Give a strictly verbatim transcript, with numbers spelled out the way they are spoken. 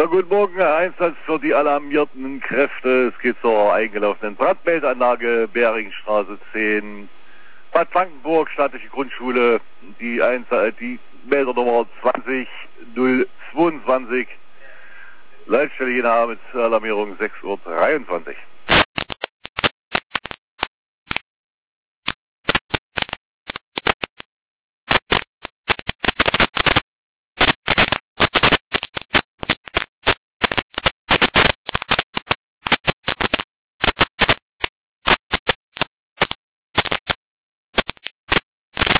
guten Morgen, Einsatz für die alarmierten Kräfte. Es geht zur eingelaufenen Brandmeldeanlage, Beringstraße zehn, Bad Blankenburg, staatliche Grundschule, die, Einsatz, die Meldernummer zwanzig null zweiundzwanzig, Leitstelle Jena mit Alarmierung sechs Uhr dreiundzwanzig.